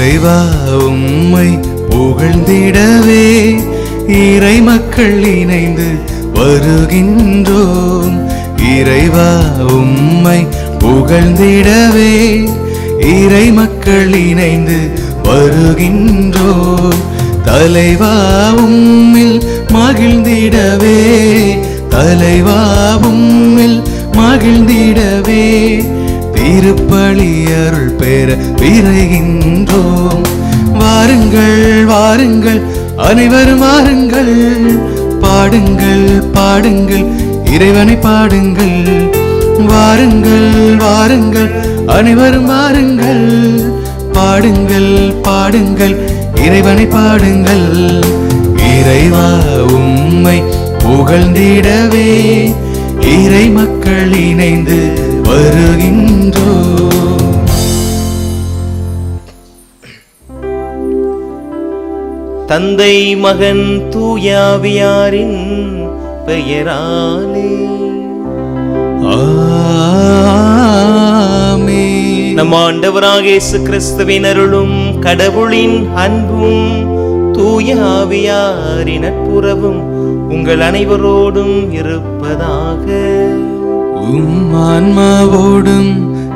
இறைவா உம்மை புகழ்ந்திடவே இறை மக்கள் இணைந்து வருகின்றோம். இறைவா உம்மை புகழ்ந்திடவே இறை மக்கள் இணைந்து வருகின்றோம். தலைவா உம்மில் மகிழ்ந்திடவே தலைவா உம்மில் மகிழ்ந்திடவே திருப்பலி அருள் பெற விரைகின்றோம். வாருங்கள் வாருங்கள் அனைவரும் வாருங்கள், பாடுங்கள் பாடுங்கள் இறைவனை பாடுங்கள். வாருங்கள் வாருங்கள் அனைவரும் வாருங்கள், பாடுங்கள் பாடுங்கள் இறைவனை பாடுங்கள். இறைவா உம்மை புகழ்ந்திடவே இறை மக்கள் இணைந்து வருகின்றோம். தந்தை மகன் தூயாவியாரின் பெயராலே ஆமென். நம் ஆண்டவராகிய இயேசு கிறிஸ்துவின் அருளும் கடவுளின் அன்பும் தூயாவியாரின் நட்புறவும் உங்கள் அனைவரோடும் இருப்பதாக. உம் ஆன்மாவோடும்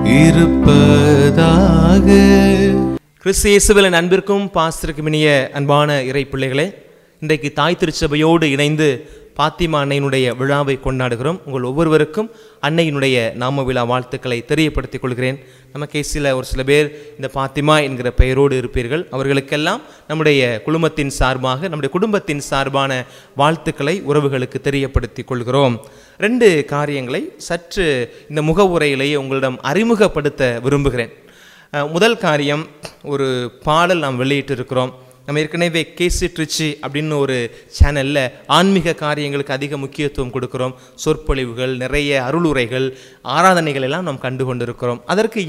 இருப்பதாக. கிறிஸ்து இயேசுவின் அன்பிற்கும் பாஸ்திற்கும் இனிய அன்பான இறை பிள்ளைகளே, இன்றைக்கு தாய் திருச்சபையோடு இணைந்து பாத்திமா அன்னையினுடைய விழாவை கொண்டாடுகிறோம். உங்கள் ஒவ்வொருவருக்கும் அன்னையினுடைய நாம விழா வாழ்த்துக்களை தெரியப்படுத்திக் கொள்கிறேன். நம்ம கேசில் ஒரு சில பேர் இந்த பாத்திமா என்கிற பெயரோடு இருப்பீர்கள். அவர்களுக்கெல்லாம் நம்முடைய குழுமத்தின் சார்பாக, நம்முடைய குடும்பத்தின் சார்பான வாழ்த்துக்களை உறவுகளுக்கு தெரியப்படுத்திக் கொள்கிறோம். 2 காரியங்களை சற்று இந்த முகவுரையிலேயே உங்களிடம் அறிமுகப்படுத்த விரும்புகிறேன். முதல் காரியம், ஒரு பாடல் நாம் வெளியிட்டிருக்கிறோம். நம்ம ஏற்கனவே கேசி ட்ரிச்சி அப்படின்னு ஒரு சேனலில் ஆன்மீக காரியங்களுக்கு அதிக முக்கியத்துவம் கொடுக்குறோம். சொற்பொழிவுகள், நிறைய அருளுரைகள், ஆராதனைகள் எல்லாம் நாம் கண்டு கொண்டிருக்கிறோம். அதற்கு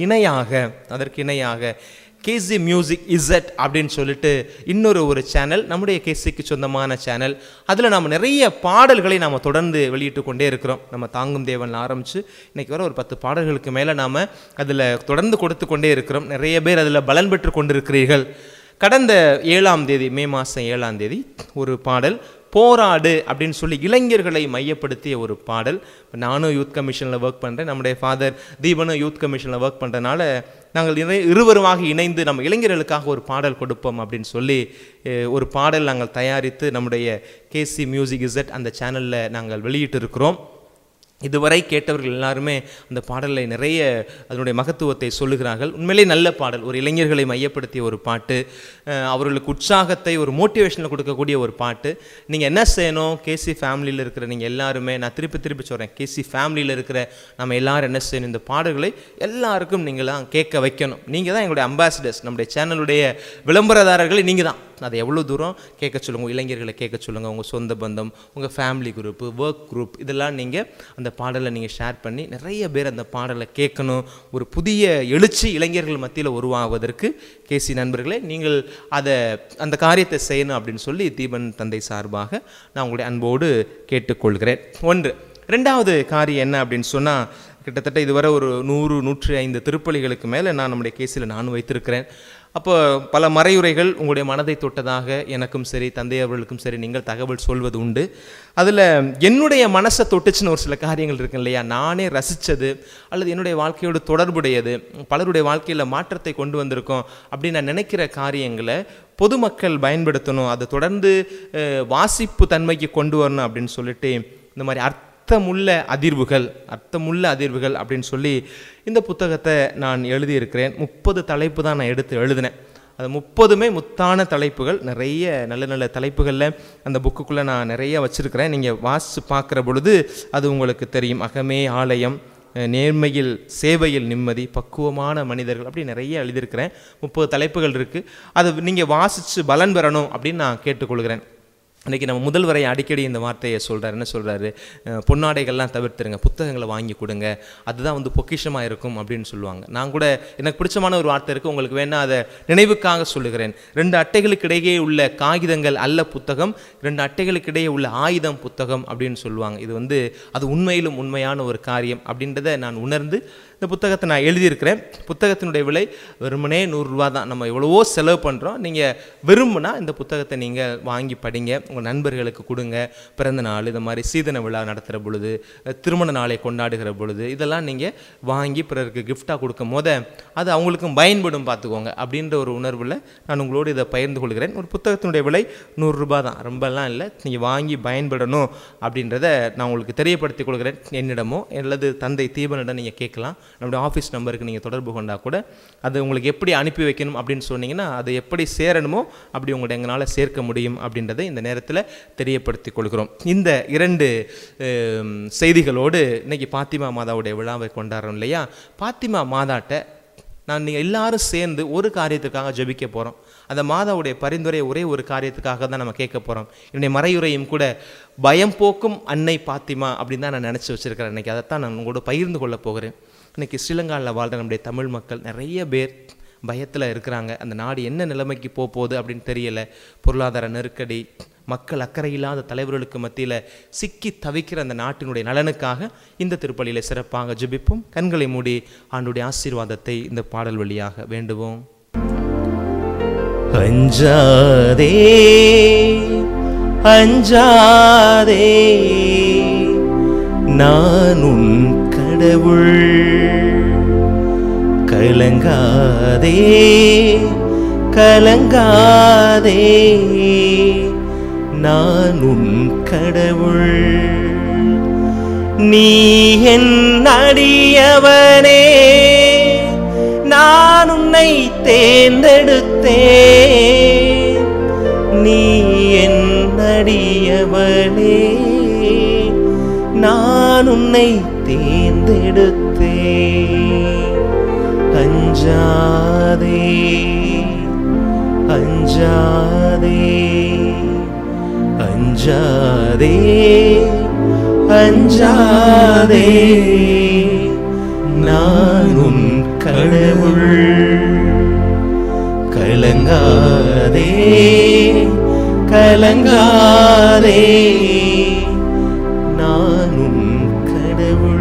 இணையாக கேசி மியூசிக் இசட் அப்படின்னு சொல்லிட்டு இன்னொரு சேனல், நம்முடைய கேசிக்கு சொந்தமான சேனல். அதில் நாம் நிறைய பாடல்களை நாம் தொடர்ந்து வெளியிட்டு கொண்டே இருக்கிறோம். நம்ம தாங்கும் தேவன் ஆரம்பித்து இன்றைக்கி வர ஒரு 10 பாடல்களுக்கு மேலே நாம் அதில் தொடர்ந்து கொடுத்து கொண்டே இருக்கிறோம். நிறைய பேர் அதில் பலன் பெற்று கொண்டிருக்கிறீர்கள். கடந்த 7ஆம் தேதி, மே மாதம் 7ஆம் தேதி ஒரு பாடல், போராடு அப்படின்னு சொல்லி இளைஞர்களை மையப்படுத்திய ஒரு பாடல். நானும் யூத் கமிஷனில் ஒர்க் பண்ணுறேன், நம்முடைய ஃபாதர் தீபனும் யூத் கமிஷனில் ஒர்க் பண்ணுறதுனால நாங்கள் இருவருமாக இணைந்து நம்ம இளைஞர்களுக்காக ஒரு பாடல் கொடுப்போம் அப்படின்னு சொல்லி ஒரு பாடல் நாங்கள் தயாரித்து நம்முடைய கேசி மியூசிக் இசட் அந்த சேனலில் நாங்கள் வெளியிட்டு இருக்கிறோம். இதுவரை கேட்டவர்கள் எல்லாருமே அந்த பாடலை நிறைய அதனுடைய மகத்துவத்தை சொல்லுகிறார்கள். உண்மையிலே நல்ல பாடல், ஒரு இளைஞர்களை மையப்படுத்திய ஒரு பாட்டு, அவர்களுக்கு உற்சாகத்தை, ஒரு மோட்டிவேஷனில் கொடுக்கக்கூடிய ஒரு பாட்டு. நீங்கள் என்ன செய்யணும், கேசி ஃபேமிலியில் இருக்கிற நீங்கள் எல்லாருமே, நான் திருப்பி சொல்கிறேன், கேசி ஃபேமிலியில் இருக்கிற நம்ம எல்லாரும் என்ன செய்யணும், இந்த பாடல்களை எல்லாருக்கும் நீங்களாம் கேட்க வைக்கணும். நீங்கள் தான் எங்களுடைய அம்பாசிடர்ஸ், நம்முடைய சேனலுடைய விளம்பரதாரர்களை நீங்கள் தான். அதை எவ்வளோ தூரம் கேட்க சொல்லுங்கள், இளைஞர்களை கேட்க சொல்லுங்கள். உங்கள் சொந்த பந்தம், உங்கள் ஃபேமிலி குரூப்பு, ஒர்க் குரூப், இதெல்லாம் நீங்கள் அந்த பாடலை நீங்கள் ஷேர் பண்ணி நிறைய பேர் அந்த பாடலை கேட்கணும். ஒரு புதிய எழுச்சி இளைஞர்கள் மத்தியில் உருவாவதற்கு கேசி நண்பர்களே நீங்கள் அந்த காரியத்தை செய்யணும் அப்படின்னு சொல்லி தீபன் தந்தை சார்பாக நான் உங்களுடைய அன்போடு கேட்டுக்கொள்கிறேன். 1. 2வது காரியம் என்ன அப்படின்னு சொன்னால், கிட்டத்தட்ட இதுவரை ஒரு 100-105 திருப்பலிகளுக்கு மேலே நான் நம்முடைய கேஸில் நானும் வைத்திருக்கிறேன். அப்போ பல மறையுரைகள் உங்களுடைய மனதை தொட்டதாக எனக்கும் சரி, தந்தை அவர்களுக்கும் சரி நீங்கள் தகவல் சொல்வது உண்டு. அதில் என்னுடைய மனசை தொட்டுச்சுன்னு ஒரு சில காரியங்கள் இருக்கு இல்லையா, நானே ரசித்தது அல்லது என்னுடைய வாழ்க்கையோடு தொடர்புடையது, பலருடைய வாழ்க்கையில் மாற்றத்தை கொண்டு வந்திருக்கோம் அப்படின்னு நான் நினைக்கிற காரியங்களை பொதுமக்கள் பயன்படுத்தணும், அதை தொடர்ந்து வாசிப்பு தன்மைக்கு கொண்டு வரணும் அப்படின்னு சொல்லிட்டு இந்த மாதிரி அர்த்தமுள்ள அதிர்வுகள் அப்படின்னு சொல்லி இந்த புத்தகத்தை நான் எழுதியிருக்கிறேன். 30 தலைப்பு தான் நான் எடுத்து எழுதினேன். அது 30மே முத்தான தலைப்புகள், நிறைய நல்ல நல்ல தலைப்புகளில் அந்த புக்குக்குள்ளே நான் நிறைய வச்சுருக்கிறேன். நீங்கள் வாசித்து பார்க்குற பொழுது அது உங்களுக்கு தெரியும். அகமே ஆலயம், நேர்மையில் சேவையில் நிம்மதி, பக்குவமான மனிதர்கள், அப்படி நிறைய எழுதியிருக்கிறேன். 30 தலைப்புகள் இருக்குது. அது நீங்கள் வாசித்து பலன் பெறணும் அப்படின்னு நான் கேட்டுக்கொள்கிறேன். இன்றைக்கி நம்ம முதல்வரை அடிக்கடி இந்த வார்த்தையை சொல்கிறார். என்ன சொல்கிறாரு? பொன்னாடைகள்லாம் தவிர்த்துருங்க, புத்தகங்களை வாங்கி கொடுங்க, அதுதான் வந்து பொக்கிஷமாக இருக்கும் அப்படின்னு சொல்லுவாங்க. நான் கூட எனக்கு பிடிச்சமான ஒரு வார்த்தை இருக்குது, உங்களுக்கு வேணால் அதை நினைவுக்காக சொல்லுகிறேன். 2 அட்டைகளுக்கு இடையே உள்ள காகிதங்கள் அல்ல புத்தகம், 2 அட்டைகளுக்கு இடையே உள்ள ஆயுதம் புத்தகம் அப்படின்னு சொல்லுவாங்க. இது வந்து அது உண்மையிலும் உண்மையான ஒரு காரியம் அப்படின்றத நான் உணர்ந்து இந்த புத்தகத்தை நான் எழுதியிருக்கிறேன். புத்தகத்தினுடைய விலை வெறுமனே 100 ரூபா தான். நம்ம எவ்வளவோ செலவு பண்ணுறோம். நீங்கள் விரும்புனா இந்த புத்தகத்தை நீங்கள் வாங்கி படிங்க, உங்கள் நண்பர்களுக்கு கொடுங்க. பிறந்த நாள், இந்த மாதிரி சீதன விழா நடத்துகிற பொழுது, திருமண நாளை கொண்டாடுகிற பொழுது இதெல்லாம் நீங்கள் வாங்கி பிறருக்கு கிஃப்டாக கொடுக்கும் போது அது அவங்களுக்கும் பயன்படும் பார்த்துக்கோங்க அப்படின்ற ஒரு உணர்வில் நான் உங்களோடு இதை பகிர்ந்து கொள்கிறேன். ஒரு புத்தகத்தினுடைய விலை 100 ரூபா தான், ரொம்பலாம் இல்லை. நீங்கள் வாங்கி பயன்படணும் அப்படின்றத நான் உங்களுக்கு தெரியப்படுத்தி கொள்கிறேன். என்னிடமோ அல்லது தந்தை தீபனிடம் நீங்கள் கேட்கலாம். நம்முடைய ஆஃபீஸ் நம்பருக்கு நீங்கள் தொடர்பு கொண்டால் கூட அது உங்களுக்கு எப்படி அனுப்பி வைக்கணும் அப்படின்னு சொன்னீங்கன்னா அது எப்படி சேரணுமோ அப்படி உங்கள்ட்ட எங்களால் சேர்க்க முடியும் அப்படின்றத இந்த நேரத்தில் தெரியப்படுத்தி கொள்கிறோம். இந்த 2 செய்திகளோடு இன்றைக்கி பாத்திமா மாதாவுடைய விழாவை கொண்டாடுறோம் இல்லையா? பாத்திமா மாதாட்ட நீங்கள் எல்லாரும் சேர்ந்து ஒரு காரியத்துக்காக ஜெபிக்க போகிறோம். அந்த மாதாவுடைய பரிந்துரை ஒரே ஒரு காரியத்துக்காக தான் நம்ம கேட்க போகிறோம். என்னுடைய மறையுரையும் கூட பயம் போக்கும் அன்னை பாத்திமா அப்படின்னு தான் நான் நினச்சி வச்சுருக்கிறேன். இன்றைக்கி அதைத்தான் நான் உங்களோட பகிர்ந்து கொள்ள போகிறேன். இன்றைக்கி ஸ்ரீலங்காவில் வாழ்கிற நம்முடைய தமிழ் மக்கள் நிறைய பேர் பயத்தில் இருக்கிறாங்க. அந்த நாடு என்ன நிலைமைக்கு போகுது அப்படின்னு தெரியலை. பொருளாதார நெருக்கடி, மக்கள் அக்கறை இல்லாத தலைவர்களுக்கு மத்தியில் சிக்கி தவிக்கிற அந்த நாட்டினுடைய நலனுக்காக இந்த திருப்பலியில் சிறப்பாக ஜெபிப்போம். கண்களை மூடி ஆண்டுடைய ஆசீர்வாதத்தை இந்த பாடல் வழியாக வேண்டுவோம். அஞ்சாதே அஞ்சாதே நான் உன் கடவுள், கலங்காதே கலங்காதே நான் உன் கடவுள். நீ என் அடியவனே, நான் உன்னை தேர்ந்தெடுத்தேன். நீ என் அடியவனே, நான் உன்னை தேர்ந்தெடுத்தேன். அஞ்சாதே அஞ்சாதே அஞ்சாதே அஞ்சாதே நான் உன் கடவுள். கலங்காதே கலங்காதே நான் உன் கடவுள்.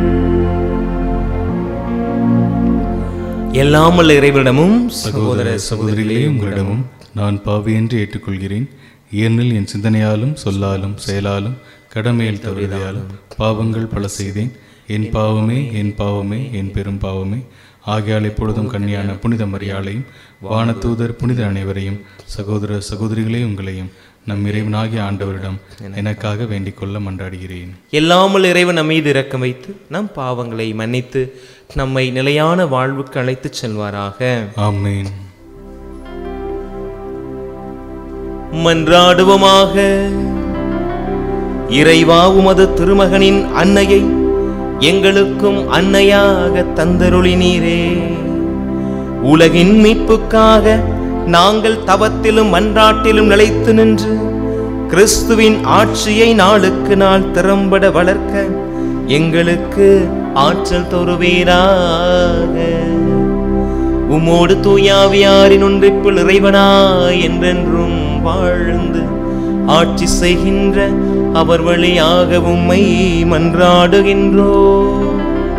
எல்லாம் வல்ல இறைவனிடமும் சகோதர சகோதரிகளே உங்களிடமும் நான் பாவி என்று ஏற்றுக்கொள்கிறேன். ஏனெனில் என் சிந்தனையாலும் சொல்லாலும் செயலாலும் கடமையில் தவறியதாலும் பாவங்கள் பல செய்தேன். என் பாவமே என் பாவமே என் பெரும் பாவமே. ஆகையால் எப்பொழுதும் கன்னியான புனித மரியாளையும் வானதூதர் புனித அனைவரையும் சகோதர சகோதரிகளே உங்களையும் நம் இறைவனாகிய ஆண்டவரிடம் எனக்காக வேண்டிக் கொள்ள மன்றாடுகிறேன். எல்லாமல் இறைவன் நம் மீது இரக்கம் வைத்து நம் பாவங்களை மன்னித்து நம்மை நிலையான வாழ்வுக்கு அழைத்து செல்வாராக. ஆமென். மன்றாடுவோமாக. இறைவா, உமது திருமகனின் அன்னையை எங்களுக்கும் அன்னையாக தந்தருளினீரே. உலகின் மீட்புக்காக நாங்கள் தவத்திலும் மன்றாட்டிலும் நிலைத்து நின்று கிறிஸ்துவின் ஆட்சியை நாளுக்கு நாள் திறம்பட வளர்க்க எங்களுக்கு ஆற்றல் தருவீராக. உமோடு தூயாவியாரின் ஒன்றிப்புள் இறைவனாய் என்றென்றும் வாழ்ந்து ஆட்சி செய்கின்ற அவர் வழியாக உம்மை மன்றாடுகின்றோம்.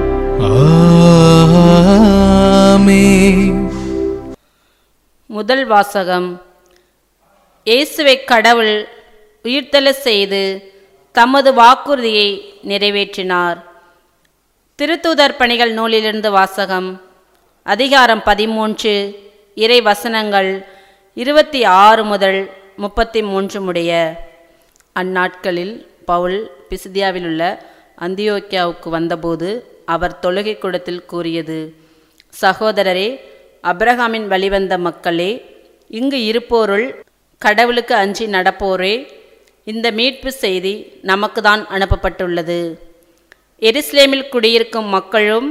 ஆமென். முதல் வாசகம். இயேசுவை கடவுள் உயிர்த்தெழ செய்து தமது வாக்குறுதியை நிறைவேற்றினார். திருத்தூதர் பணிகள் நூலிலிருந்து வாசகம். அதிகாரம் 13, இறை வசனங்கள் 26 முதல் 33 முடிய. அந்நாட்களில் பவுல் பிசிதியாவில் உள்ள அந்தியோக்கியாவுக்கு வந்தபோது அவர் தொழுகை கூடத்தில் கூறியது: சகோதரரே, அப்ரஹாமின் வழிவந்த மக்களே, இங்கு இருப்போருள் கடவுளுக்கு அஞ்சி நடப்போரே, இந்த மீட்பு செய்தி நமக்கு தான் அனுப்பப்பட்டுள்ளது. எருசலேமில் குடியிருக்கும் மக்களும்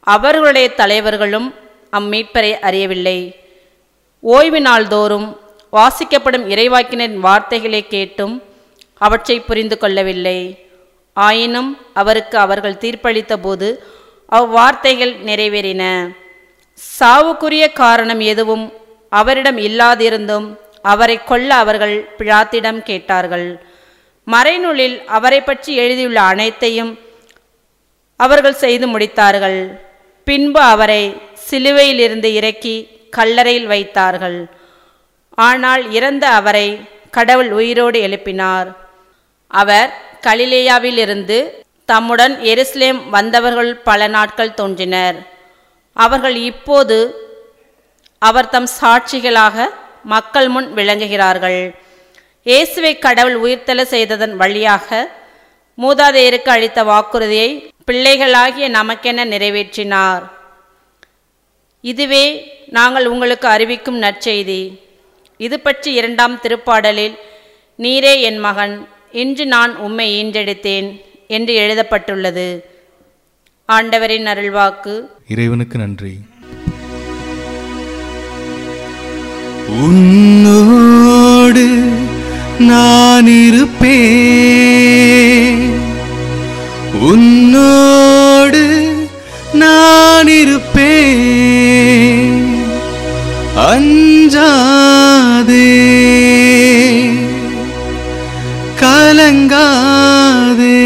அவர்களுடைய தலைவர்களும் அம்மீட்பரை அறியவில்லை. ஓய்வு நாள்தோறும் வாசிக்கப்படும் இறைவாக்கினரின் வார்த்தைகளை கேட்டும் அவற்றை புரிந்து கொள்ளவில்லை. ஆயினும் அவருக்கு அவர்கள் தீர்ப்பளித்த போது அவ்வார்த்தைகள் நிறைவேறின. சாவுக்குரிய காரணம் எதுவும் அவரிடம் இல்லாதிருந்தும் அவரை கொல்ல அவர்கள் பிலாத்திடம் கேட்டார்கள். மறைநூலில் அவரை பற்றி எழுதியுள்ள அனைத்தையும் அவர்கள் செய்து முடித்தார்கள். பின்பு அவரை சிலுவையிலிருந்து இறக்கி கல்லறையில் வைத்தார்கள். ஆனால் இறந்த அவரை கடவுள் உயிரோடு எழுப்பினார். அவர் கலிலேயாவிலிருந்து தம்முடன் எருசலேம் வந்தவர்கள் பல நாட்கள் தோன்றினர். அவர்கள் இப்போது அவர் தம் சாட்சிகளாக மக்கள் முன் விளங்குகிறார்கள். இயேசுவை கடவுள் உயிர்த்தெழ செய்ததன் வழியாக மூதாதையருக்கு அளித்த வாக்குறுதியை பிள்ளைகளாகிய நமக்கென நிறைவேற்றினார். இதுவே நாங்கள் உங்களுக்கு அறிவிக்கும் நற்செய்தி. இது பற்றி 2ஆம் திருப்பாடலில் நீரே என் மகன், இன்று நான் உம்மை ஈன்றெடுத்தேன் என்று எழுதப்பட்டுள்ளது. ஆண்டவரின் அருள்வாக்கு. இறைவனுக்கு நன்றி. உன்னோடு நான் இருப்பேன், உன்னோடு நான் இருப்பேன், அஞ்சாதே கலங்காதே.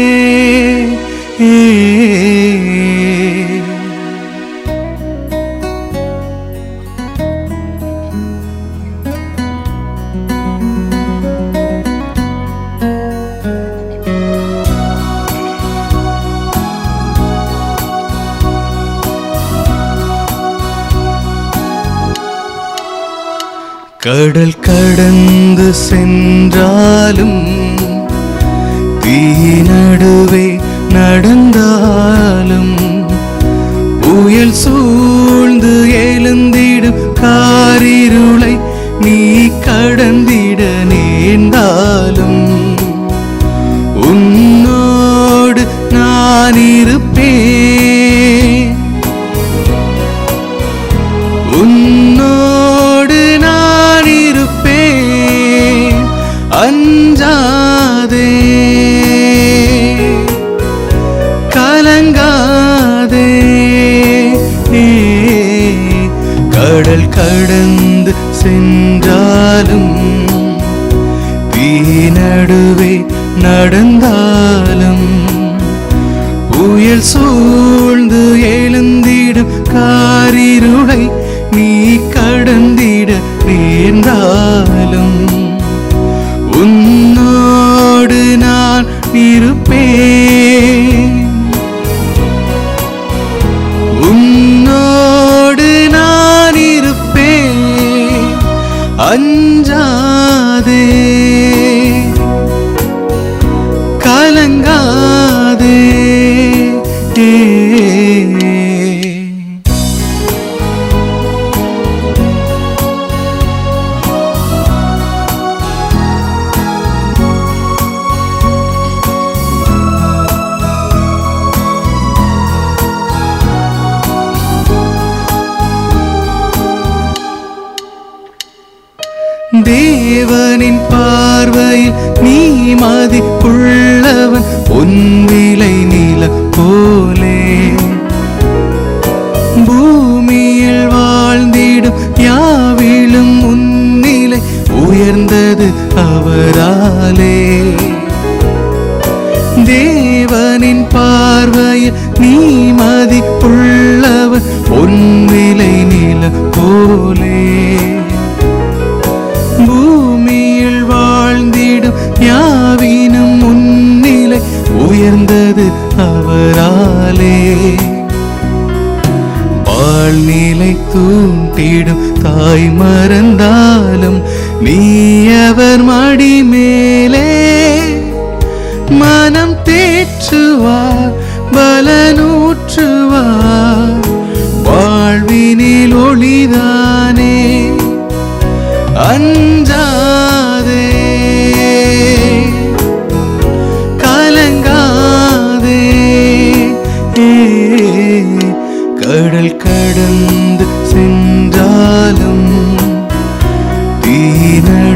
கடல் கடந்து சென்றாலும் தீ நடுவே நடந்தாலும் புயல் சூழ்ந்து எழுந்திடும் காரிருளை நீ கடந்திட நேர்ந்தாலும் உன்னோடு நான் இருப்பேன், உன்னோடு நான் இருப்பேன், அஞ்சாதே கலங்காதே. கடல் கடந்து சென்றாலும் தீ நடுவே நடந்தாலும் புயல் சூழ்ந்து எழுந்திடும் காரிருளை நீ கடந்திட நேர்ந்தாலும் உன்னோடு நான் இருப்பேன், உன்னோடு நான் இருப்பேன், அஞ்சாதே கலங்காதே. தேவனின் பார்வையில் நீ மதிப்புள்ளவன், பொன்விலை நில போலே பூமியில் வாழ்ந்திடும் யாவிலும் உன்னிலை உயர்ந்தது அவராலே. தேவனின் பார்வையில் நீ மதிப்புள்ளவன், பொன்விலை நில போலே பூமியில் வாழ்ந்திடும் யாவினும் முன்னிலை உயர்ந்தது அவராலே. வாழ்நிலை தூண்டிடும் தாய் மறந்தாலும் நீ அவர் மடி மேலே மனம் தேற்றுவார், பலனூற்றுவார், வாழ்வினில் ஒளிதானே அஞ்சாதே கலங்காதே. கடல் கடந்து சென்றாலும் தீ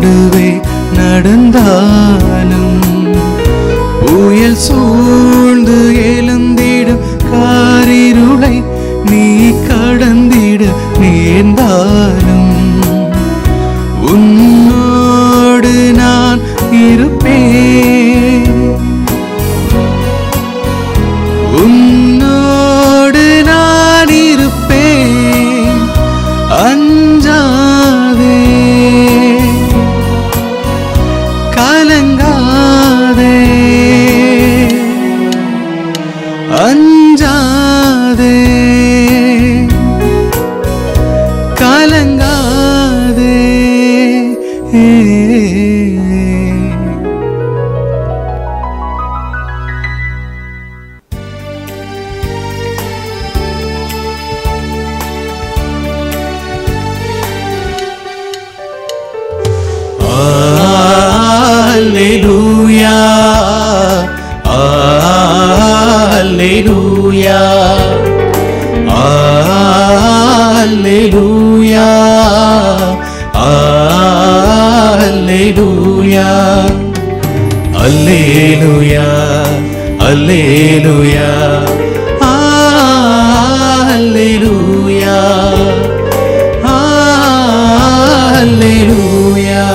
உன்னோடு நான் இருப்பேன், அஞ்சாதே கலங்காதே, அஞ்சாதே கலங்காதே. Alleluia, Alleluia, Alleluia, Alleluia, Alleluia, Alleluia, Alleluia, Alleluia.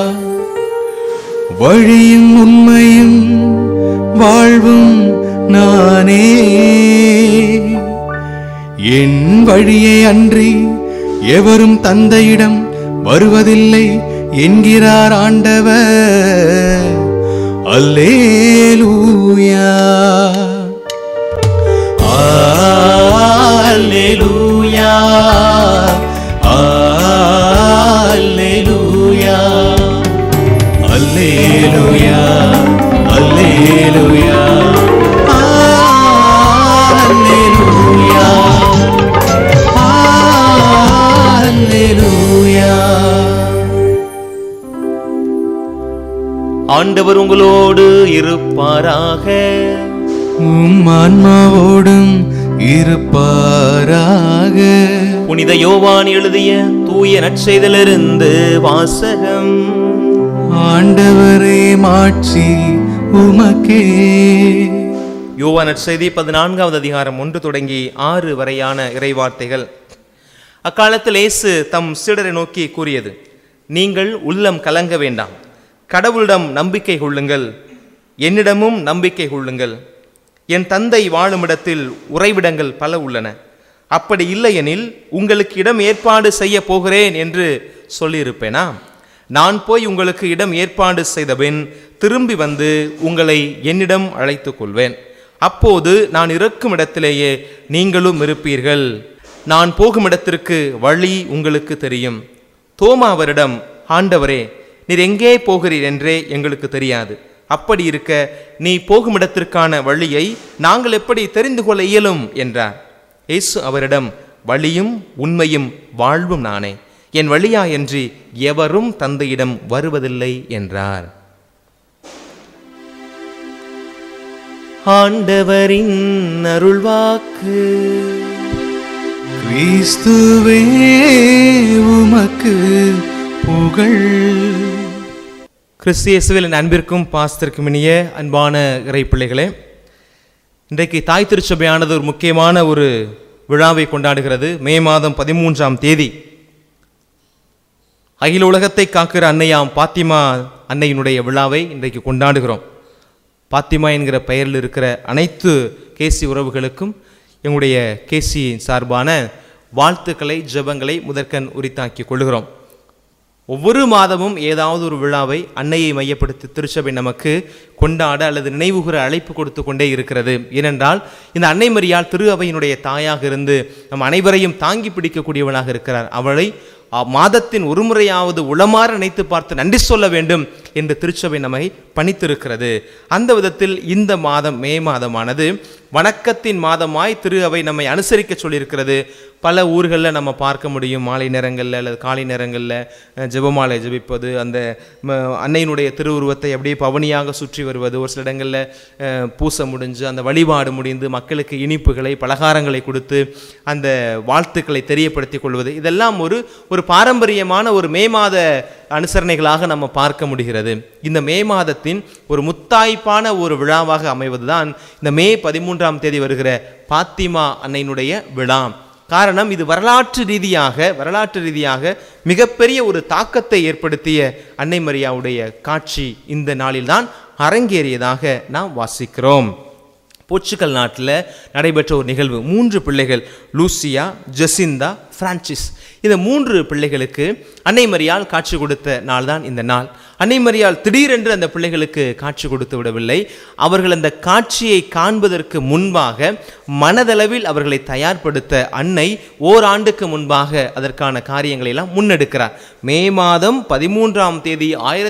வழியும் உண்மையும் வாழ்வும் நானே, என் வழியை அன்றி எவரும் தந்தையிடம் வருவதில்லை என்கிறார் ஆண்டவர். அல்லேலூயா, அல்லேலூயா, அல்லேலூயா, அல்லேலூயா, அல்லேலூயா, அல்லேலூயா, அல்லேலூயா. ஆண்டவர் உங்களோடு இருப்பாராக. உம் ஆன்மாவோடும் இருப்பாராக. புனித யோவான் எழுதிய தூய நற்செய்தியிலிருந்து வாசகம். ஆண்டவரே மாட்சி உமக்கே. யோவான் நற்செய்தி 14வது அதிகாரம் 1 தொடங்கி 6 வரையான இறைவார்த்தைகள். அக்காலத்தில் இயேசு தம் சீடரை நோக்கி கூறியது: நீங்கள் உள்ளம் கலங்க வேண்டாம். கடவுளிடம் நம்பிக்கை கொள்ளுங்கள், என்னிடமும் நம்பிக்கை கொள்ளுங்கள். என் தந்தை வாழும் இடத்தில் உறைவிடங்கள் பல உள்ளன. அப்படி இல்லையெனில் உங்களுக்கு இடம் ஏற்பாடு செய்ய போகிறேன் என்று சொல்லியிருப்பேனா? நான் போய் உங்களுக்கு இடம் ஏற்பாடு செய்தபின் திரும்பி வந்து உங்களை என்னிடம் அழைத்து கொள்வேன். அப்போது நான் இருக்கும் இடத்திலேயே நீங்களும் இருப்பீர்கள். நான் போகும் இடத்திற்கு வழி உங்களுக்கு தெரியும். தோமா அவரிடம், ஆண்டவரே, நீர் எங்கே போகிறீர் என்றே எங்களுக்கு தெரியாது. அப்படி இருக்க நீ போகும் இடத்திற்கான வழியை நாங்கள் எப்படி தெரிந்து கொள்ள இயலும் என்றார். இயேசு அவரிடம், வழியும் உண்மையும் வாழ்வும் நானே. என் வழியாயின்றி எவரும் தந்தையிடம் வருவதில்லை என்றார். ஆண்டவரின் அருள்வாக்கு. கிறிஸ்துவே உமக்கு புகழ். கிறிஸ்து இயேசுவில் அன்பிற்கும் பாசத்திற்கும் இனிய அன்பான இறை பிள்ளைகளே, இன்றைக்கு தாய் திருச்சபையானது ஒரு முக்கியமான ஒரு விழாவை கொண்டாடுகிறது. மே மாதம் 13ஆம் தேதி அகில உலகத்தை காக்கிற அன்னையாம் பாத்திமா அன்னையினுடைய விழாவை இன்றைக்கு கொண்டாடுகிறோம். பாத்திமா என்கிற பெயரில் இருக்கிற அனைத்து கேசி உறவுகளுக்கும் எங்களுடைய கேசி சார்பான வாழ்த்துக்களை, ஜெபங்களை முதற்கண் உரித்தாக்கி கொள்கிறோம். ஒவ்வொரு மாதமும் ஏதாவது ஒரு விழாவை அன்னையை மையப்படுத்தி திருச்சபை நமக்கு கொண்டாட அல்லது நினைவுகூர அழைப்பு கொடுத்து கொண்டே இருக்கிறது. ஏனென்றால் இந்த அன்னை மரியாள் திரு அவையினுடைய தாயாக இருந்து நம் அனைவரையும் தாங்கி பிடிக்கக்கூடியவளாக இருக்கிறார். அவளை மாதத்தின் ஒரு முறையாவது உளமாற நினைத்து பார்த்து நன்றி சொல்ல வேண்டும் என்று திருச்சபை நம்மை பணித்திருக்கிறது. அந்த விதத்தில் இந்த மாதம், மே மாதமானது வணக்கத்தின் மாதமாய் திரு அவை நம்மை அனுசரிக்க சொல்லியிருக்கிறது. பல ஊர்களில் நம்ம பார்க்க முடியும், மாலை நேரங்களில் அல்லது காலை நேரங்களில் ஜெபமாலை ஜெபிப்பது, அந்த அன்னையினுடைய திருவுருவத்தை அப்படியே பவனியாக சுற்றி வருவது, ஒரு சில இடங்களில் பூசை முடிஞ்சு அந்த வழிபாடு முடிந்து மக்களுக்கு இனிப்புகளை, பலகாரங்களை கொடுத்து அந்த வாழ்த்துக்களை தெரியப்படுத்திக் கொள்வது, இதெல்லாம் ஒரு பாரம்பரியமான ஒரு மே மாத அனுசரணைகளாக நம்ம பார்க்க முடிகிறது. இந்த மே மாதத்தின் ஒரு முத்தாய்ப்பான ஒரு விழாவாக அமைவதுதான் இந்த மே 13ஆம் தேதி வருகிற பாத்திமா அன்னையினுடைய விழா. காரணம், இது வரலாற்று ரீதியாக மிகப்பெரிய ஒரு தாக்கத்தை ஏற்படுத்திய அன்னை மரியாவுடைய காட்சி இந்த நாளில்தான் அரங்கேறியதாக நாம் வாசிக்கிறோம். போர்ச்சுகல் நாட்டில் நடைபெற்ற ஒரு நிகழ்வு. 3 பிள்ளைகள், லூசியா, ஜெசிந்தா, பிரான்சிஸ், இந்த 3 பிள்ளைகளுக்கு அன்னை மரியாள் காட்சி கொடுத்த நாள் தான் இந்த நாள். அன்னை மரியாள் திடீரென்று அந்த பிள்ளைகளுக்கு காட்சி கொடுத்து விடவில்லை. அவர்கள் அந்த காட்சியை காண்பதற்கு முன்பாக மனதளவில் அவர்களை தயார்படுத்த அன்னை ஓராண்டுக்கு முன்பாக அதற்கான காரியங்களை எல்லாம் முன்னெடுக்கிறார். மே மாதம் 13ஆம் தேதி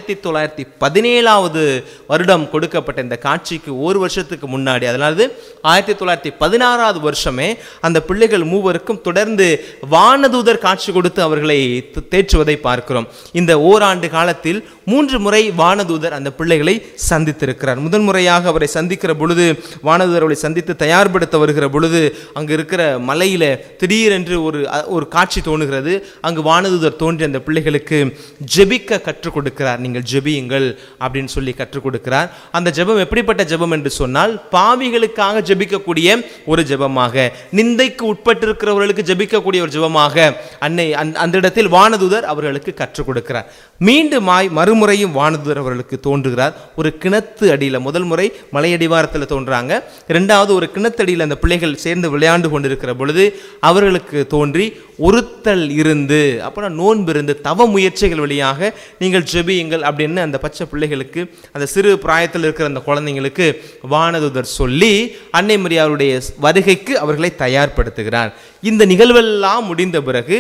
1917 வருடம் கொடுக்கப்பட்ட இந்த காட்சிக்கு ஒரு வருஷத்துக்கு முன்னாடி, அதாவது 1916 வருஷமே அந்த பிள்ளைகள் 3வருக்கும் தொடர்ந்து வானதூதர் காட்சி கொடுத்து அவர்களை தேற்றுவதை பார்க்கிறோம். இந்த ஓராண்டு காலத்தில் 3 முறை வானதூதர் அந்த பிள்ளைகளை சந்தித்திருக்கிறார். முதல் முறையாக அவரை சந்திக்கிற பொழுது, வானதூதர் அவரை சந்தித்து தயார்படுத்த வருகிற பொழுது, அங்கு இருக்கிற மலையில திடீரென்று ஒரு காட்சி தோணுகிறது. அங்கு வானதூதர் தோன்றி அந்த பிள்ளைகளுக்கு ஜெபிக்க கற்றுக் கொடுக்கிறார். நீங்கள் ஜெபியுங்கள் அப்படின்னு சொல்லி கற்றுக் கொடுக்கிறார். அந்த ஜெபம் எப்படிப்பட்ட ஜெபம் என்று சொன்னால், பாவிகளுக்காக ஜெபிக்கக்கூடிய ஒரு ஜெபமாக, நிந்தைக்கு உட்பட்டிருக்கிறவர்களுக்கு ஜெபிக்கக்கூடிய ஒரு ஜெபமாக அன்னை அந்த இடத்தில் வானதூதர் அவர்களுக்கு கற்றுக் கொடுக்கிறார். மீண்டும் மறுமுறையும் வானதூதர் அவர்களுக்கு தோன்றுகிறார். ஒரு கிணத்து அடியில், முதல் முறை மலையடிவாரத்தில் தோன்றாங்க, இரண்டாவது ஒரு கிணத்து அடியில் அந்த பிள்ளைகள் சேர்ந்து விளையாண்டு கொண்டிருக்கிற பொழுது அவர்களுக்கு தோன்றி ஒருத்தல் இருந்து, அப்புறம் நோன்பு இருந்து, தவ முயற்சிகள் வழியாக நீங்கள் ஜெபியுங்கள் அப்படின்னு அந்த பச்சை பிள்ளைகளுக்கு, அந்த சிறு பிராயத்தில் இருக்கிற அந்த குழந்தைங்களுக்கு வானதூதர் சொல்லி அன்னை மரியாளுடைய வருகைக்கு அவர்களை தயார்படுத்துகிறார். இந்த நிகழ்வெல்லாம் முடிந்த பிறகு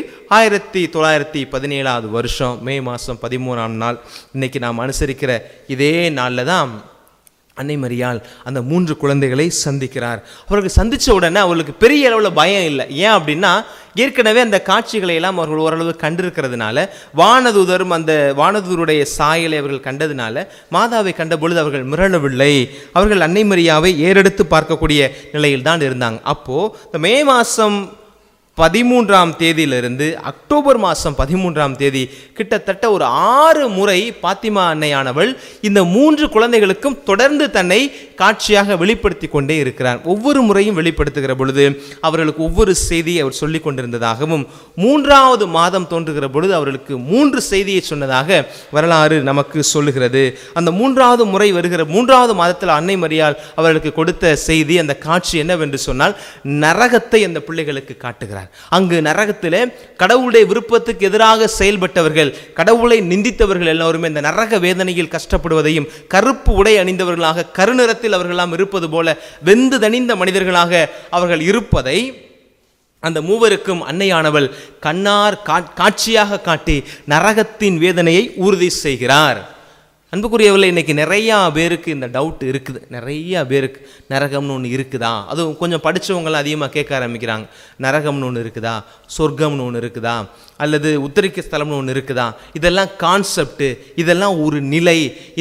1917 வருஷம் மே மாதம் 13ஆம் நாள், இன்னைக்கு நாம் அனுசரிக்கிற இதே நாளில் தான் அன்னை மரியாள் அந்த 3 குழந்தைகளை சந்திக்கிறார். அவர்கள் சந்தித்த உடனே அவர்களுக்கு பெரிய அளவில் பயம் இல்லை. ஏன் அப்படின்னா, ஏற்கனவே அந்த காட்சிகளை எல்லாம் அவர்கள் ஓரளவு கண்டிருக்கிறதுனால, வானதூதரும் அந்த வானதூதருடைய சாயலை அவர்கள் கண்டதுனால மாதாவை கண்ட பொழுது அவர்கள் மிரளவில்லை. அவர்கள் அன்னை மரியாவை ஏறெடுத்து பார்க்கக்கூடிய நிலையில் தான் இருந்தாங்க. அப்போது இந்த மே மாதம் 13ஆம் தேதியிலிருந்து அக்டோபர் மாதம் 13ஆம் தேதி கிட்டத்தட்ட ஒரு 6 முறை பாத்திமா அன்னையானவள் இந்த 3 குழந்தைகளுக்கும் தொடர்ந்து தன்னை காட்சியாக வெளிப்படுத்தி கொண்டே இருக்கிறார். ஒவ்வொரு முறையும் வெளிப்படுத்துகிற பொழுது அவர்களுக்கு ஒவ்வொரு செய்தியை அவர் சொல்லிக் கொண்டிருந்ததாகவும், 3ஆவது மாதம் தோன்றுகிற பொழுது அவர்களுக்கு 3 செய்தியை சொன்னதாக வரலாறு நமக்கு சொல்லுகிறது. அந்த 3ஆவது முறை வருகிற 3ஆவது மாதத்தில் அன்னை மரியாள் அவர்களுக்கு கொடுத்த செய்தி, அந்த காட்சி என்னவென்று சொன்னால், நரகத்தை அந்த பிள்ளைகளுக்கு காட்டுகிறார். அங்கு நரகத்திலே கடவுளுடைய விருப்பத்துக்கு எதிராக செயல்பட்டவர்கள், கடவுளை நிந்தித்தவர்கள் எல்லோருமே இந்த நரக வேதனையில் கஷ்டப்படுவதையும், கருப்பு உடை அணிந்தவர்களாக கருநிறத்தில் அவர்களெல்லாம் இருப்பது போல வெந்து தணிந்த மனிதர்களாக அவர்கள் இருப்பதை அந்த 3வருக்கும் அன்னையானவள் கண்ணார் காட்சியாக காட்டி நரகத்தின் வேதனையை உறுதி செய்கிறார். அன்புக்குரியவர்களே, இன்றைக்கி நிறையா பேருக்கு இந்த டவுட் இருக்குது. நிறையா பேருக்கு நரகம்னு ஒன்று இருக்குதா, அதுவும் கொஞ்சம் படித்தவங்களாம் அதிகமாக கேட்க ஆரம்பிக்கிறாங்க. நரகம்னு ஒன்று இருக்குதா, சொர்க்கம்னு ஒன்று இருக்குதா, அல்லது உத்தரிக்க ஸ்தலம்னு ஒன்று இருக்குதா? இதெல்லாம் கான்செப்டு, இதெல்லாம் ஒரு நிலை,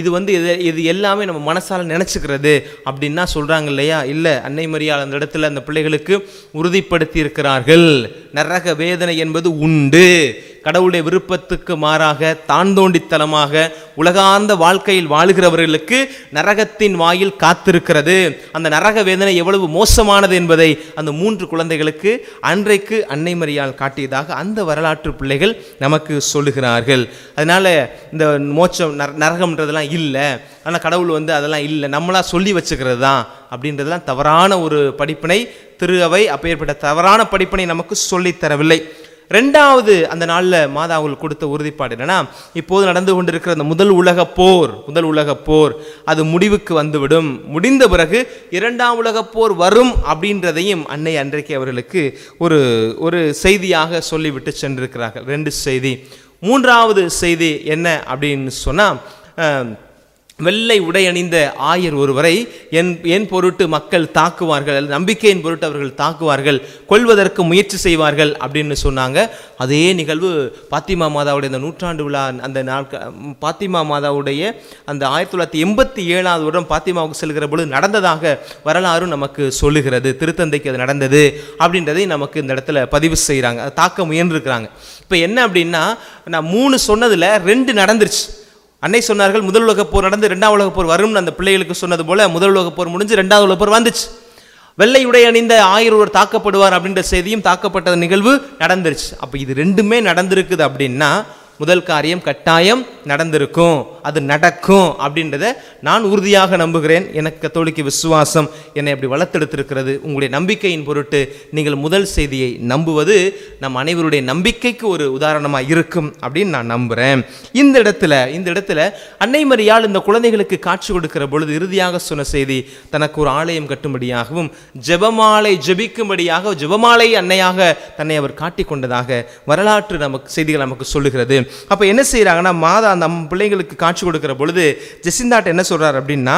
இது எல்லாமே நம்ம மனசால் நினச்சிக்கிறது அப்படின்னா சொல்கிறாங்க இல்லையா? இல்லை, அன்னை மரியாள் அந்த இடத்துல அந்த பிள்ளைகளுக்கு உறுதிப்படுத்தி இருக்கிறார்கள். நரக வேதனை என்பது உண்டு. கடவுளுடைய விருப்பத்துக்கு மாறாக தான் தோண்டித்தனமாக உலகார்ந்த வாழ்க்கையில் வாழுகிறவர்களுக்கு நரகத்தின் வாயில் காத்திருக்கிறது. அந்த நரக வேதனை எவ்வளவு மோசமானது என்பதை அந்த 3 குழந்தைகளுக்கு அன்றைக்கு அன்னை மரியாள் காட்டியதாக அந்த வரலாற்று பிள்ளைகள் நமக்கு சொல்லுகிறார்கள். அதனால இந்த மோட்சம் நரகம்ன்றதெல்லாம் இல்லை, ஆனால் கடவுள் அதெல்லாம் இல்லை, நம்மளா சொல்லி வச்சுக்கிறது தான் அப்படின்றதெல்லாம் தவறான ஒரு படிப்பினை திரு அவை அப்பேற்பட்ட தவறான படிப்பினை நமக்கு சொல்லித்தரவில்லை. 2வது அந்த நாளில் மாதா அவர்கள் கொடுத்த உறுதிப்பாடு என்னன்னா, இப்போது நடந்து கொண்டிருக்கிற அந்த முதல் உலகப் போர் அது முடிவுக்கு வந்துவிடும். முடிந்த பிறகு 2ஆம் உலகப் போர் வரும் அப்படின்றதையும் அன்னை அன்றைக்கு அவர்களுக்கு ஒரு செய்தியாக சொல்லிவிட்டு சென்றிருக்கிறார்கள். 2 செய்தி. 3வது செய்தி என்ன அப்படின்னு சொன்னால், வெள்ளை உடை அணிந்த ஆயர் ஒருவரை என் பொருட்டு மக்கள் தாக்குவார்கள், நம்பிக்கையின் பொருட்டு அவர்கள் தாக்குவார்கள், கொல்வதற்கு முயற்சி செய்வார்கள் அப்படின்னு சொன்னாங்க. அதே நிகழ்வு பாத்திமா மாதாவுடைய அந்த நூற்றாண்டு விழா, அந்த பாத்திமா மாதாவுடைய அந்த 1987 வருடம் பாத்திமாவுக்கு செல்கிற பொழுது நடந்ததாக வரலாறு நமக்கு சொல்லுகிறது. திருத்தந்தைக்கு அது நடந்தது அப்படின்றதை நமக்கு இந்த இடத்துல பதிவு செய்கிறாங்க. அதை தாக்க முயன்றிருக்கிறாங்க. இப்போ என்ன அப்படின்னா, நான் 3 சொன்னதில் 2 நடந்துருச்சு. அன்னை சொன்னார்கள் முதல் உலகப் போர் நடந்து 2ஆம் உலகப் போர் வரும்னு அந்த பிள்ளைகளுக்கு சொன்னது போல முதல் உலகப் போர் முடிஞ்சு 2ஆவது உலகப் போர் வந்துச்சு. வெள்ளை உடை அணிந்த ஆயர் ஒருவர் தாக்கப்படுவார் அப்படின்ற செய்தியும் தாக்கப்பட்ட நிகழ்வு நடந்துருச்சு. அப்போ இது 2மே நடந்திருக்குது அப்படின்னா முதல் காரியம் கட்டாயம் நடந்திருக்கும், அது நடக்கும் அப்படின்றத நான் உறுதியாக நம்புகிறேன். எனக்கு கத்தோலிக்க விசுவாசம் என்னை அப்படி வளர்த்தெடுத்திருக்கிறது. உங்களுடைய நம்பிக்கையின் பொருட்டு நீங்கள் முதல் செய்தியை நம்புவது நம் அனைவருடைய நம்பிக்கைக்கு ஒரு உதாரணமாக இருக்கும் அப்படின்னு நான் நம்புகிறேன். இந்த இடத்துல அன்னை மரியாள் இந்த குழந்தைகளுக்கு காட்சி கொடுக்கிற பொழுது இறுதியாக சொன்ன செய்தி, தனக்கு ஒரு ஆலயம் கட்டும்படியாகவும் ஜெபமாலை ஜெபிக்கும்படியாக ஜெபமாலை அன்னையாக தன்னை அவர் காட்டிக் கொண்டதாக வரலாற்று செய்திகள் நமக்கு சொல்லுகிறது. அப்ப என்ன செய்யறாங்கன்னா, மாதா அந்த பிள்ளைங்களுக்கு காட்சி கொடுக்கிற பொழுது ஜெசிந்தாட்ட என்ன சொல்றாரு அப்படின்னா,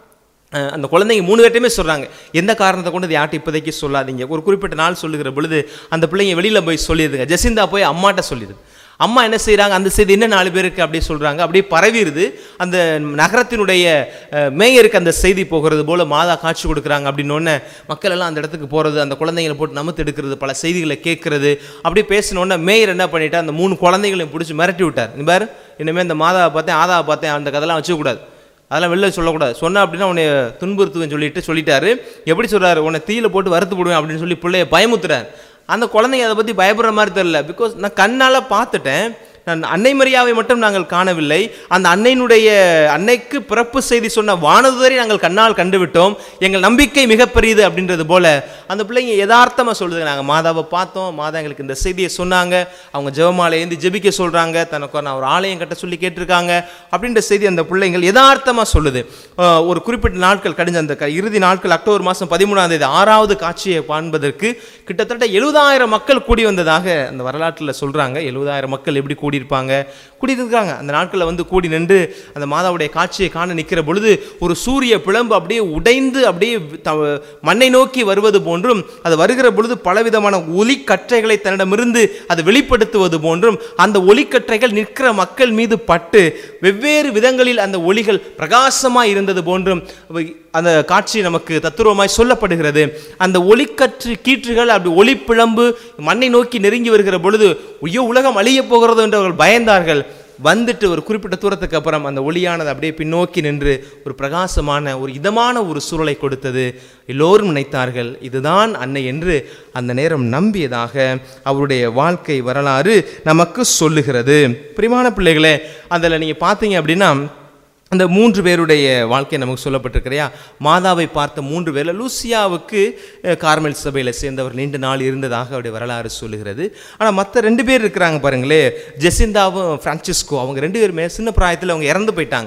அந்த குழந்தைங்க 3 பேர்ட்டையுமே சொல்றாங்க, எந்த காரணத்தை கொண்டு யார்ட்ட இப்போதைக்கு சொல்லாதீங்க. ஒரு குறிப்பிட்ட நாள் சொல்லுகிற பொழுது அந்த பிள்ளைங்க வெளியில போய் சொல்லிடுதுங்க. ஜெசிந்தா போய் அம்மாட்ட சொல்லிடுது. அம்மா என்ன செய்கிறாங்க, அந்த செய்தி என்ன 4 பேருக்கு அப்படியே சொல்கிறாங்க, அப்படியே பரவிடுது. அந்த நகரத்தினுடைய மேயருக்கு அந்த செய்தி போகிறது போல் மாதா காட்சி கொடுக்குறாங்க. அப்படின்னோடனே மக்கள் எல்லாம் அந்த இடத்துக்கு போகிறது, அந்த குழந்தைங்களை போட்டு நமத்து எடுக்கிறது, பல செய்திகளை கேட்கறது. அப்படியே பேசினோடனே மேயர் என்ன பண்ணிட்டா, அந்த 3 குழந்தைகளையும் பிடிச்சி மிரட்டி விட்டார். நீ பாரு, இனிமேல் இந்த மாதாவை பார்த்தேன் ஆதாவை பார்த்தேன் அந்த கதெல்லாம் வச்சுக்கூடாது, அதெல்லாம் வெளில சொல்லக்கூடாது, சொன்னா அப்படின்னா உன்னை துன்புறுத்துவேன்னு சொல்லிட்டாரு. எப்படி சொல்கிறாரு, உன்னை தீயில போட்டு வறுத்து போடுவேன் அப்படின்னு சொல்லி பிள்ளைய பயமுத்துறாரு. அந்த குழந்தைங்க அதை பற்றி பயப்படுற மாதிரி தெரியல. பிகாஸ் நான் கண்ணால் பார்த்துட்டேன், நான் அன்னை மரியாவை மட்டும் நாங்கள் காணவில்லை, அந்த அன்னைக்கு பிறப்பு செய்தி சொன்ன வானதுதரை நாங்கள் கண்ணால் கண்டுவிட்டோம், எங்கள் நம்பிக்கை மிகப்பெரியது அப்படின்றது போல அந்த பிள்ளைங்க யதார்த்தமாக சொல்லுது. நாங்கள் மாதாவை பார்த்தோம், மாதா எங்களுக்கு இந்த செய்தியை சொன்னாங்க, அவங்க ஜெபமாலை ஏந்தி ஜெபிக்க சொல்கிறாங்க, தனக்கு நான் ஒரு ஆலயம் கட்ட சொல்லி கேட்டிருக்காங்க அப்படின்ற செய்தி அந்த பிள்ளைங்கள் யதார்த்தமாக சொல்லுது. ஒரு குறிப்பிட்ட நாட்கள் கடிஞ்ச அந்த இறுதி நாட்கள் அக்டோபர் மாதம் 13ஆம் தேதி 6வது காட்சியை காண்பதற்கு கிட்டத்தட்ட 70,000 மக்கள் கூடி வந்ததாக அந்த வரலாற்றில் சொல்கிறாங்க. 70,000 மக்கள் எப்படி கூடியிருக்காங்க அந்த நாட்களில் வந்து கூடி நின்று அந்த மாதாவுடைய காட்சியை காண நிற்கிற பொழுது ஒரு சூரிய பிளம்பு அப்படியே உடைந்து அப்படியே மண்ணை நோக்கி வருவது போன்றும், அது வருகிற பொழுது பலவிதமான ஒலிக்கற்றைகளை தன்னிடமிருந்து அது வெளிப்படுத்துவது போன்றும், அந்த ஒலிக்கற்றைகள் நிற்கிற மக்கள் மீது பட்டு வெவ்வேறு விதங்களில் அந்த ஒளிகள் பிரகாசமாய் இருந்தது போன்றும் அந்த காட்சி நமக்கு தத்துருவமாய் சொல்லப்படுகிறது. அந்த கீற்றுகள் அப்படி ஒளி பிளம்பு மண்ணை நோக்கி நெருங்கி வருகிற பொழுது ஐயோ உலகம் அழிய போகிறது என்று அவர்கள் பயந்தார்கள். வந்துட்டு ஒரு குறிப்பிட்ட தூரத்துக்கு அப்புறம் அந்த ஒளியானது அப்படியே பின்னோக்கி நின்று ஒரு பிரகாசமான ஒரு இதமான ஒரு சூழலை கொடுத்தது. எல்லோரும் நினைத்தார்கள் இதுதான் அன்னை என்று அந்த நேரம் நம்பியதாக அவருடைய வாழ்க்கை வரலாறு நமக்கு சொல்லுகிறது. பிரியமான பிள்ளைகளே, அதில் நீங்கள் பார்த்தீங்க அப்படின்னா அந்த 3 பேருடைய வாழ்க்கை நமக்கு சொல்லப்பட்டிருக்கிறையா. மாதாவை பார்த்த 3 பேரில் லூசியாவுக்கு கார்மெல் சபையில் சேர்ந்தவர் நீண்ட நாள் இருந்ததாக அவருடைய வரலாறு சொல்லுகிறது. ஆனால் மற்ற 2 பேர் இருக்கிறாங்க பாருங்களே, ஜெசிந்தாவும் பிரான்சிஸ்கோ, அவங்க 2 பேருமே சின்ன பிராயத்தில் அவங்க இறந்து போயிட்டாங்க.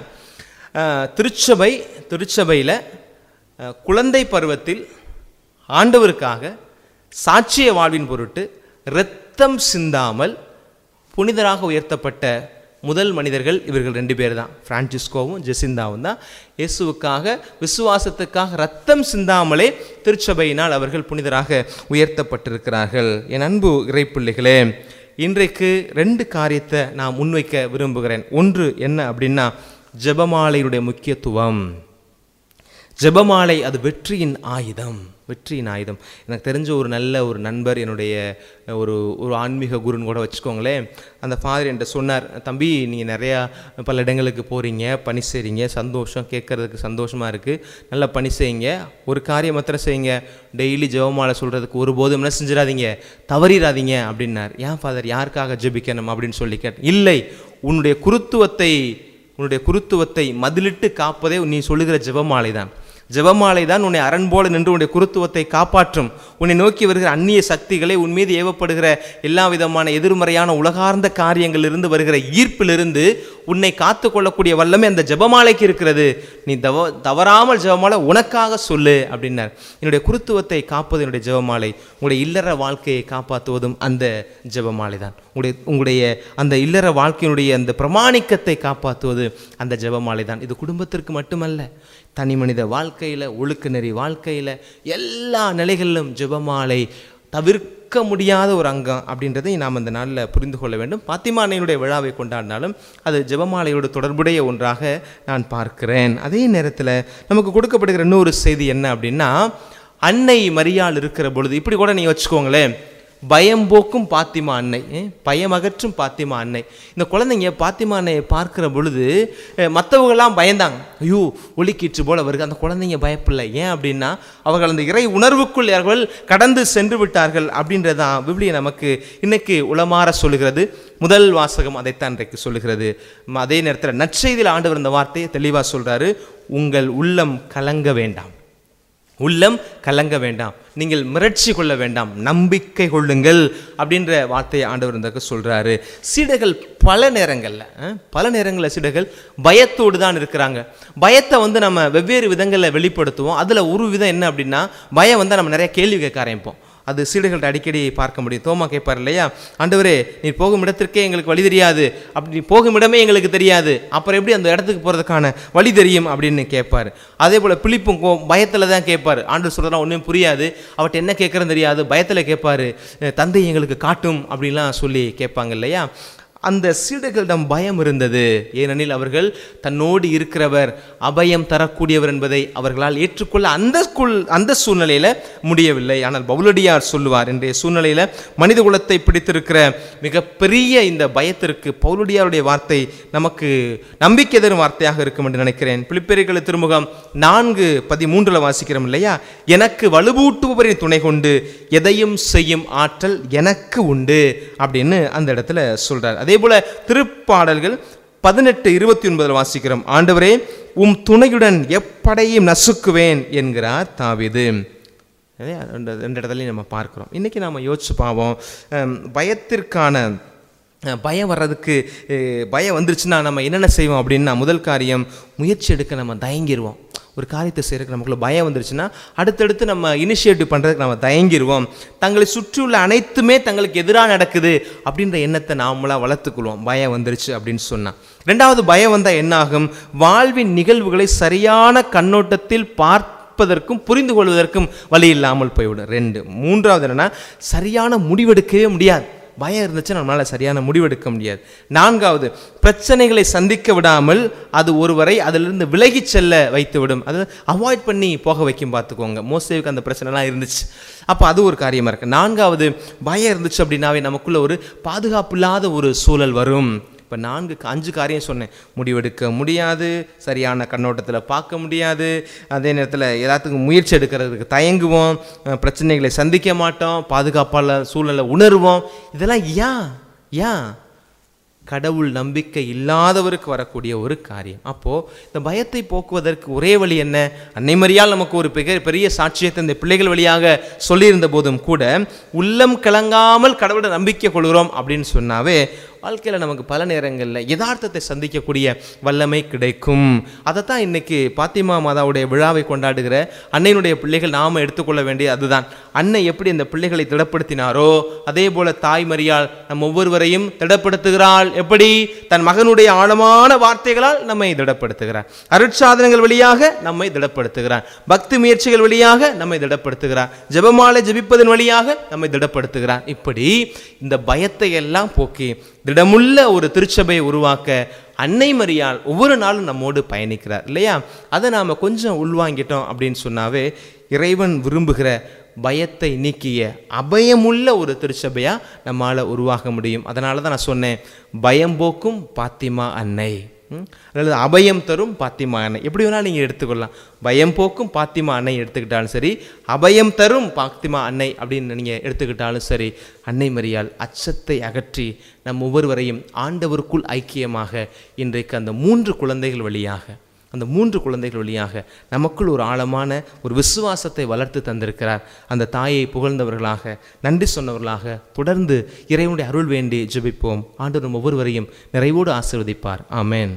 திருச்சபையில் குழந்தை பருவத்தில் ஆண்டவருக்காக சாட்சிய வாழ்வின் பொருட்டு இரத்தம் சிந்தாமல் புனிதராக உயர்த்தப்பட்ட முதல் மனிதர்கள் இவர்கள் 2 பேர் தான். பிரான்சிஸ்கோவும் ஜெசிந்தாவும் தான் இயேசுவுக்காக விசுவாசத்துக்காக ரத்தம் சிந்தாமலே திருச்சபையினால் அவர்கள் புனிதராக உயர்த்தப்பட்டிருக்கிறார்கள். என் அன்பு இறைப்பிள்ளைகளே, இன்றைக்கு 2 காரியத்தை நான் முன்வைக்க விரும்புகிறேன். ஒன்று என்ன அப்படின்னா, ஜெபமாலையுடைய முக்கியத்துவம். ஜெபமாலை அது வெற்றியின் ஆயுதம். எனக்கு தெரிஞ்ச ஒரு நல்ல ஒரு நண்பர், என்னுடைய ஒரு ஆன்மீக குருன்னு கூட வச்சுக்கோங்களேன், அந்த ஃபாதர் என்கிட்ட சொன்னார், தம்பி நீங்கள் நிறையா பல இடங்களுக்கு போகிறீங்க, பணி செய்கிறீங்க, சந்தோஷம், கேட்குறதுக்கு சந்தோஷமாக இருக்குது, நல்லா பணி செய்யுங்க, ஒரு காரியம் மாத்திரம் செய்யுங்க, டெய்லி ஜெபமாலை சொல்கிறதுக்கு ஒருபோதும் என்ன செஞ்சிடாதீங்க, தவறிடாதீங்க அப்படின்னார். ஏன் ஃபாதர், யாருக்காக ஜெபிக்கணும் அப்படின்னு சொல்லி கேட்டேன். இல்லை, உன்னுடைய குருத்துவத்தை மதிலிட்டு காப்பதே நீ சொல்லுகிற ஜெபமாலை தான். ஜெபமாலை தான் உன்னை அரண் போல நின்று உன்னுடைய குருத்துவத்தை காப்பாற்றும். உன்னை நோக்கி வருகிற அந்நிய சக்திகளை, உன் மீது ஏவப்படுகிற எல்லா விதமான எதிர்மறையான உலகார்ந்த காரியங்களிலிருந்து வருகிற ஈர்ப்பிலிருந்து உன்னை காத்து கொள்ளக்கூடிய வல்லமை அந்த ஜெபமாலைக்கு இருக்கிறது. நீ தவறாமல் ஜெபமாலை உனக்காக சொல்லு அப்படின்னார். என்னுடைய குருத்துவத்தை காப்பது என்னுடைய ஜெபமாலை, உங்களுடைய இல்லற வாழ்க்கையை காப்பாற்றுவதும் அந்த ஜெபமாலை தான். உங்களுடைய அந்த இல்லற வாழ்க்கையினுடைய அந்த பிரமாணிக்கத்தை காப்பாற்றுவது அந்த ஜெபமாலை தான். இது குடும்பத்திற்கு மட்டுமல்ல, தனி மனித வாழ்க்கையில், ஒழுக்க நெறி வாழ்க்கையில், எல்லா நிலைகளிலும் ஜெபமாலை தவிர்க்க முடியாத ஒரு அங்கம் அப்படின்றதை நாம் அந்த நாளில் புரிந்து கொள்ள வேண்டும். பாத்திமா அன்னையினுடைய விழாவை கொண்டாடினாலும் அது ஜெபமாலையோடு தொடர்புடைய ஒன்றாக நான் பார்க்கிறேன். அதே நேரத்தில் நமக்கு கொடுக்கப்படுகிற இன்னொரு செய்தி என்ன அப்படின்னா, அன்னை மரியாள் இருக்கிற பொழுது, இப்படி கூட நீங்கள் வச்சுக்கோங்களேன், பயம் போக்கும் பாத்திமா அன்னை, பயமகற்றும் பாத்திமா அன்னை. இந்த குழந்தைங்க பாத்திமா அன்னையை பார்க்கிற பொழுது மற்றவங்கெல்லாம் பயந்தாங்க. ஐயோ ஒலிக்கீற்று போல வருது. அந்த குழந்தைங்க பயப்பில்லை. ஏன் அப்படின்னா அவர்கள் அந்த இறை உணர்வுக்குள் அவர்கள் கடந்து சென்று விட்டார்கள் அப்படின்றதான் விவிலியம் நமக்கு இன்னைக்கு உளமாற சொல்லுகிறது. முதல் வாசகம் அதைத்தான் இன்றைக்கு சொல்லுகிறது. அதே நேரத்தில் நற்செய்தியில் ஆண்டவர் இந்த வார்த்தையை தெளிவாக சொல்றாரு, உங்கள் உள்ளம் கலங்க வேண்டாம், உள்ளம் கலங்க வேண்டாம், நீங்கள் மிரட்சி கொள்ள வேண்டாம், நம்பிக்கை கொள்ளுங்கள் அப்படின்ற வார்த்தையை ஆண்டவர் இந்த சொல்றாரு. சீடர்கள் பல நேரங்களில் சீடர்கள் பயத்தோடு தான் இருக்கிறாங்க. பயத்தை நம்ம வெவ்வேறு விதங்களில் வெளிப்படுத்துவோம். அதில் ஒரு விதம் என்ன அப்படின்னா, பயம் வந்தால் நம்ம நிறைய கேள்வி கேட்க ஆரம்பிப்போம். அது சீடர்கள்ட்ட அடிக்கடி பார்க்க முடியும். தோமா கேட்பார் இல்லையா, ஆண்டவரே நீ போகும் இடத்திற்கே எங்களுக்கு வழி தெரியாது, அப்படி போகும் இடமே எங்களுக்கு தெரியாது, அப்புறம் எப்படி அந்த இடத்துக்கு போகிறதுக்கான வழி தெரியும் அப்படின்னு கேட்பார். அதே போல் பிலிப்பும் பயத்தில் தான் கேட்பார். ஆண்டவர் சொல்கிறதெல்லாம் ஒன்றும் புரியாது, அவர்கிட்ட என்ன கேட்குறன்னு தெரியாது, பயத்தில் கேட்பார், தந்தை எங்களுக்கு காட்டும் அப்படின்லாம் சொல்லி கேட்பாங்க இல்லையா. அந்த சீடர்களிடம் பயம் இருந்தது. ஏனெனில் அவர்கள் தன்னோடு இருக்கிறவர் அபயம் தரக்கூடியவர் என்பதை அவர்களால் ஏற்றுக்கொள்ள அந்த சூழ்நிலையில் முடியவில்லை. ஆனால் பவுலடியார் சொல்லுவார், இன்றைய சூழ்நிலையில் மனித குலத்தை பிடித்திருக்கிற மிகப்பெரிய இந்த பயத்திற்கு பவுலடியாருடைய வார்த்தை நமக்கு நம்பிக்கை தரும் வார்த்தையாக இருக்கும் என்று நினைக்கிறேன். பிலிப்பியர்கள் திருமுகம் 4:13 வாசிக்கிறோம் இல்லையா, எனக்கு வலுவூட்டுபவரின் துணை கொண்டு எதையும் செய்யும் ஆற்றல் எனக்கு உண்டு அப்படின்னு அந்த இடத்துல சொல்றார். அதே போல திருப்பாடல்கள் 18:29 வாசிக்கிறோம், ஆண்டவரே உம் துணையுடன் எப்படையும் நசுக்குவேன் என்கிறார் தாவீது. ரெண்டு இடத்துலையும் நம்ம பார்க்கிறோம். இன்னைக்கு நாம யோசிச்சு பார்ப்போம், பயம் வர்றதுக்கு பயம் வந்துருச்சுன்னா நம்ம என்னென்ன செய்வோம் அப்படின்னா, முதல் காரியம் முயற்சி எடுக்க நம்ம தயங்கிடுவோம். ஒரு காரியத்தை செய்யறதுக்கு நமக்குள்ள பயம் வந்துருச்சுன்னா அடுத்தடுத்து நம்ம இனிஷியேட்டிவ் பண்ணுறதுக்கு நம்ம தயங்கிடுவோம். தங்களை சுற்றியுள்ள அனைத்துமே தங்களுக்கு எதிராக நடக்குது அப்படின்ற எண்ணத்தை நாமளாக வளர்த்துக்குள்வோம் பயம் வந்துருச்சு அப்படின்னு சொன்னால். ரெண்டாவது, பயம் வந்தால் என்ன ஆகும், வாழ்வின் நிகழ்வுகளை சரியான கண்ணோட்டத்தில் பார்ப்பதற்கும் புரிந்து கொள்வதற்கும் வழி இல்லாமல் போய்விடும். மூன்றாவது என்னன்னா, சரியான முடிவெடுக்கவே முடியாது. பயம் இருந்துச்சுன்னா நம்மளால் சரியான முடிவெடுக்க முடியாது. நான்காவது, பிரச்சனைகளை சந்திக்க விடாமல் அது ஒருவரை அதிலிருந்து விலகி செல்ல வைத்து விடும், அது அவாய்ட் பண்ணி போக வைக்கும். பார்த்துக்கோங்க, மோசேவுக்கு அந்த பிரச்சனைலாம் இருந்துச்சு. அப்போ அது ஒரு காரியமாக இருக்குது. நான்காவது, பயம் இருந்துச்சு அப்படின்னாவே நமக்குள்ள ஒரு பாதுகாப்பு இல்லாத ஒரு சூழல் வரும். இப்போ 5 காரியம் சொன்னேன். முடிவெடுக்க முடியாது, சரியான கண்ணோட்டத்தில் பார்க்க முடியாது, அதே நேரத்தில் எல்லாத்துக்கும் முயற்சி எடுக்கிறதுக்கு தயங்குவோம், பிரச்சனைகளை சந்திக்க மாட்டோம், பாதுகாப்பான சூழ்நிலை உணர்வோம். இதெல்லாம் ஏன் கடவுள் நம்பிக்கை இல்லாதவருக்கு வரக்கூடிய ஒரு காரியம். அப்போது இந்த பயத்தை போக்குவதற்கு ஒரே வழி என்ன? அன்னை மரியாள் நமக்கு ஒரு பெரிய சாட்சியத்தை இந்த பிள்ளைகள் வழியாக சொல்லியிருந்த போதும் கூட, உள்ளம் கலங்காமல் கடவுளை நம்பிக்கை கொள்கிறோம் அப்படின்னு சொன்னாவே வாழ்க்கையில் நமக்கு பல நேரங்களில் யதார்த்தத்தை சந்திக்கக்கூடிய வல்லமை கிடைக்கும். அதைத்தான் இன்னைக்கு பாத்திமா மாதாவுடைய விழாவை கொண்டாடுகிற அன்னையினுடைய பிள்ளைகள் நாம் எடுத்துக்கொள்ள வேண்டிய அதுதான். அன்னை எப்படி இந்த பிள்ளைகளை திடப்படுத்தினாரோ அதே போல தாய் மரியாள் நம் ஒவ்வொருவரையும் திடப்படுத்துகிறாள். எப்படி? தன் மகனுடைய ஆழமான வார்த்தைகளால் நம்மை திடப்படுத்துகிறார், அருட்சாதனங்கள் வழியாக நம்மை திடப்படுத்துகிறார், பக்தி முயற்சிகள் வழியாக நம்மை திடப்படுத்துகிறார், ஜெபமாலை ஜெபிப்பதன் வழியாக நம்மை திடப்படுத்துகிறார். இப்படி இந்த பயத்தை எல்லாம் போக்கி திடமுள்ள ஒரு திருச்சபையை உருவாக்க அன்னை மரியாள் ஒவ்வொரு நாளும் நம்மோடு பயணிக்கிறார் இல்லையா? அதை நாம் கொஞ்சம் உள்வாங்கிட்டோம் அப்படின்னு சொன்னாவே இறைவன் விரும்புகிற பயத்தை நீக்கிய அபயமுள்ள ஒரு திருச்சபையாக நம்மால் உருவாக முடியும். அதனால தான் நான் சொன்னேன், பயம் போக்கும் பாத்திமா அன்னை, அல்லது அபயம் தரும் பாத்திமா அன்னை, எப்படி வேணாலும் நீங்கள் எடுத்துக்கொள்ளலாம். பயம் போக்கும் பாத்திமா அன்னை எடுத்துக்கிட்டாலும் சரி, அபயம் தரும் பாத்திமா அன்னை அப்படின்னு நீங்கள் எடுத்துக்கிட்டாலும் சரி, அன்னை மரியாள் அச்சத்தை அகற்றி நம் ஒவ்வொருவரையும் ஆண்டவருக்குள் ஐக்கியமாக இன்றைக்கு அந்த 3 குழந்தைகள் வழியாக நமக்குள் ஒரு ஆழமான ஒரு விசுவாசத்தை வளர்த்து தந்திருக்கிறார். அந்த தாயை புகழ்ந்தவர்களாக, நன்றி சொன்னவர்களாக தொடர்ந்து இறைவனுடைய அருள் வேண்டி ஜெபிப்போம். ஆண்டவர் ஒவ்வொருவரையும் நிறைவோடு ஆசீர்வதிப்பார். ஆமென்.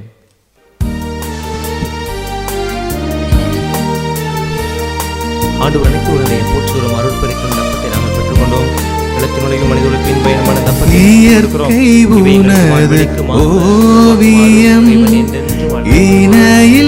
ஆண்டவர் அனைத்து போற்றுகிறோம். அருள் பரிக்கும் தப்பத்தை நாங்கள் பெற்றுக்கொண்டோம். நிலத்தினுடைய மனிதர்களுக்கு பயணமான தப்பத்தை ஓவியம் இணைய